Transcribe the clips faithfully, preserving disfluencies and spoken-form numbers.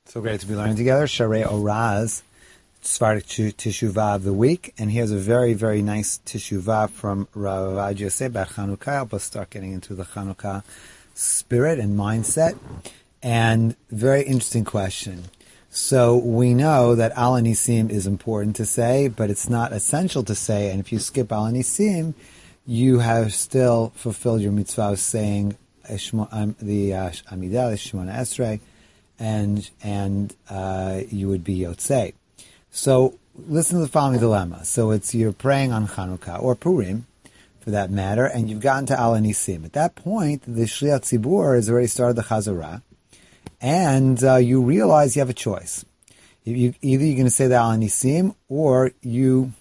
So great to be learning together. Sharei Oraz, Svardik Teshuvah of the week. And here's a very, very nice Teshuvah from Rav Avad Yosef about Chanukah. Help us start getting into the Chanukah spirit and mindset. And very interesting question. So we know that Al Nisim is important to say, but it's not essential to say. And if you skip Al Nisim, you have still fulfilled your mitzvah of saying the uh, Amidah, Shemona Esrei, and and uh, you would be Yotzei. So listen to the following dilemma. So it's you're praying on Chanukah, or Purim, for that matter, and you've gotten to Al Nisim. At that point, the Shliach Tzibur has already started the Chazarah, and uh, you realize you have a choice. You, either you're going to say the Al Nisim, or you,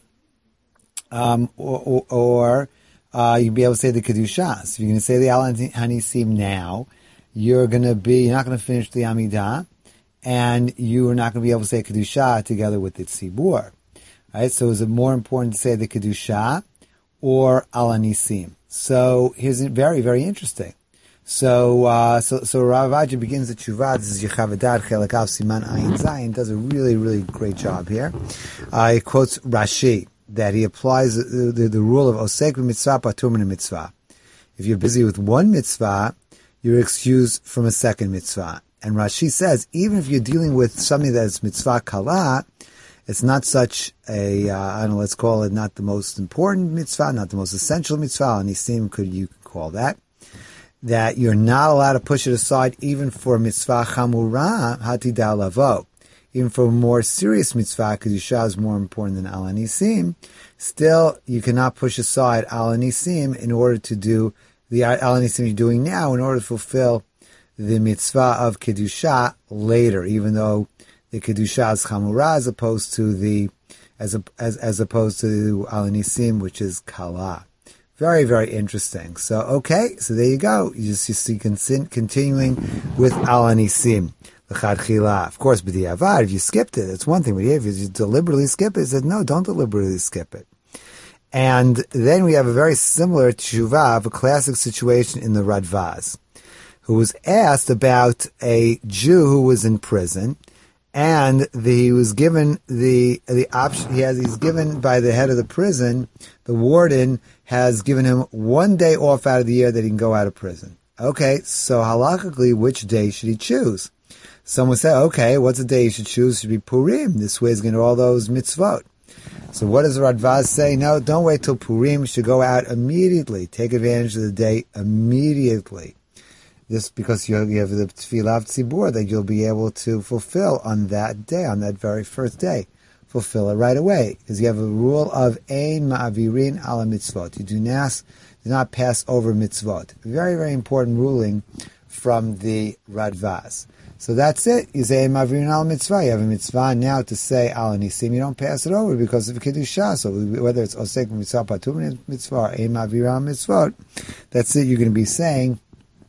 um, or, or, or uh, you'll be able to say the Kedushah. So if you're going to say the Al Nisim now, you're going to be, you're not going to finish the Amidah, and you are not going to be able to say Kedushah together with the Tzibur. Right? So is it more important to say the Kedushah or Al Nisim? So here's very, very interesting. So, uh, so, so Rav Avad begins the Teshuvah. This is Yechavadad Chelek Aleph Siman Ayin Zayin. Does a really, really great job here. Uh, he quotes Rashi that he applies the, the, the rule of Osek b'mitzvah patur min mitzvah. If you're busy with one mitzvah, you're excused from a second mitzvah. And Rashi says, even if you're dealing with something that is mitzvah kala, it's not such a, uh, I don't know, let's call it not the most important mitzvah, not the most essential mitzvah, and Nisim could, you could call that, that you're not allowed to push it aside even for mitzvah chamura, hatida lavo. Even for a more serious mitzvah, Kedusha is more important than Al Nisim, still, you cannot push aside Al Nisim in order to do the Al Nisim you're doing now in order to fulfill the mitzvah of Kedusha later, even though the Kedusha is Chamura as opposed to the, as, a, as, as opposed to Al Nisim, which is Kala. Very, very interesting. So, okay, so there you go. You just, you see continuing with Al Nisim. Of course, b'diavad, if you skipped it, it's one thing, but if you deliberately skip it, he said, no, don't deliberately skip it. And then we have a very similar teshuvah of a classic situation in the Radvaz, who was asked about a Jew who was in prison, and the, he was given the the option. He has he's given by the head of the prison. The warden has given him one day off out of the year that he can go out of prison. Okay, so halakhically, which day should he choose? Someone said, okay, what's the day you should choose? It should be Purim. This way he's going to do all those mitzvot. So what does the Radvaz say? No, don't wait till Purim. You should go out immediately. Take advantage of the day immediately. This because you have the Tfilah Tzibur that you'll be able to fulfill on that day, on that very first day. Fulfill it right away. Because you have a rule of Ein Ma'avirin ala mitzvot. You do not, do not pass over mitzvot. Very, very important ruling from the Radvaz. So that's it. You say Ma'avirin ala mitzvah. You have a mitzvah now to say Al Nisim. You don't pass it over because of Kedusha. So whether it's Osek mitzvah, Patur mitzvah, or Ein Ma'avirin ala mitzvot, that's it. You're going to be saying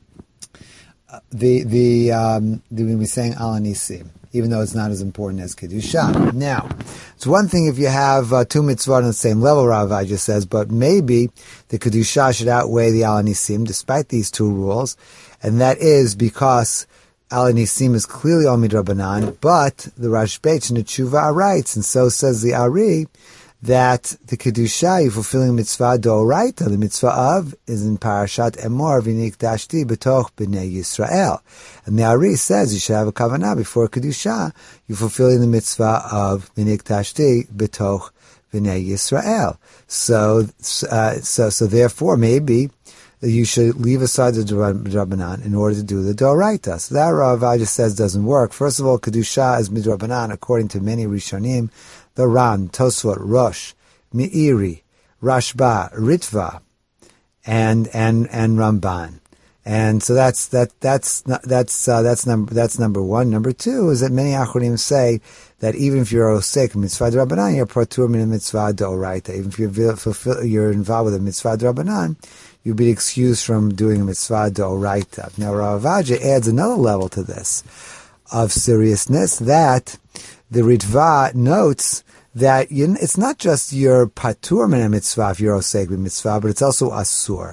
uh, the the um, you're going to be saying Al Nisim, even though it's not as important as Kedusha. Now, it's one thing if you have uh, two mitzvot on the same level, Rav Avad just says, but maybe the Kedusha should outweigh the Al Nisim, despite these two rules, and that is because Al Nisim is clearly on midrabanan, but the Rashbeit in the Tshuva writes, and so says the Ari, that the Kedusha, you fulfilling mitzvah d'oraita, the mitzvah of, is in Parashat Emor, v'nikdashti b'toch b'nei Yisrael. And the Ari says you should have a kavanah before Kedusha, you're fulfilling the mitzvah of v'nikdashti b'toch b'nei Yisrael. So, uh, so, so therefore, maybe you should leave aside the Midrabanan in order to do the Doraita. So that Rav Avad says doesn't work. First of all, Kedusha is Midrabanan according to many Rishonim, the Ran, Tosfot, Rosh, Meiri, Rashba, Ritva, and and and Ramban. And so that's that that's that's uh, that's number that's number one. Number two is that many Achronim say that even if you're osek mitzvah d'Rabbanan, you're patur min mitzvah d'oraita. Even if you're fulfill, you're involved with a mitzvah d'Rabbanan, you'll be excused from doing a mitzvah d'oraita. Now Rav Avad adds another level to this of seriousness, that the Ritva notes that you, it's not just your patur min mitzvah if you're osek mitzvah, but it's also asur.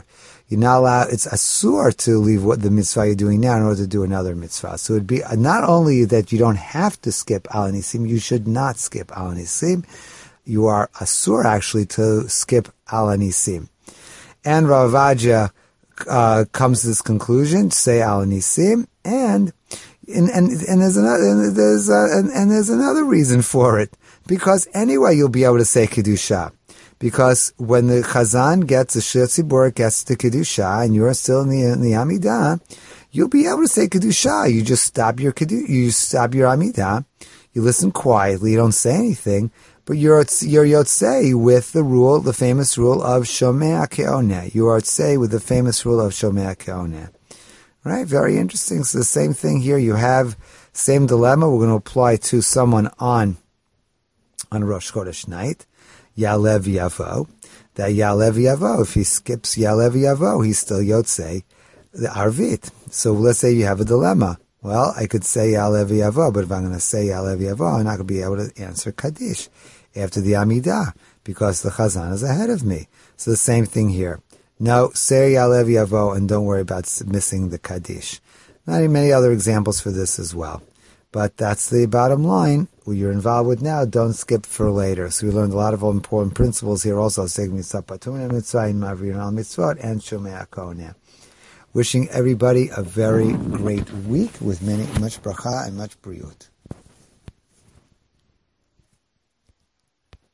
You're not allowed, it's asur to leave what the mitzvah you're doing now in order to do another mitzvah. So it'd be not only that you don't have to skip al nisim, you should not skip al nisim. You are asur actually to skip al nisim. And Rav Avadia uh, comes to this conclusion, say al nisim, and and and, and there's another and there's uh, and, and there's another reason for it, because anyway you'll be able to say kedusha. Because when the Chazan gets, the Shir Tzibur gets to Kedusha, and you're still in the, in the Amidah, you'll be able to say Kedusha. You just stop your Kedusha, you stop your Amidah, you listen quietly, you don't say anything, but you're, you're Yotzei with the rule, the famous rule of Shomea Ke'oneh. You are Yotzei with the famous rule of Shomea Ke'oneh. Right? Very interesting. So the same thing here. You have same dilemma. We're going to apply to someone on, on Rosh Chodesh night. Ya'alev Yavo, that Ya'alev Yavo, if he skips Ya'alev Yavo, he's still Yotzei, the Arvit. So let's say you have a dilemma. Well, I could say Ya'alev Yavo, but if I'm going to say Ya'alev Yavo, I'm not going to be able to answer Kaddish after the Amidah, because the Chazan is ahead of me. So the same thing here. No, say Ya'alev Yavo, and don't worry about missing the Kaddish. Not many other examples for this as well. But that's the bottom line. What you're involved with now, don't skip for later. So we learned a lot of important principles here also. Seg mitzvah patuna mitzvah, in mavrin al mitzvot, and shomea koneh. Wishing everybody a very great week with many, much bracha and much briut.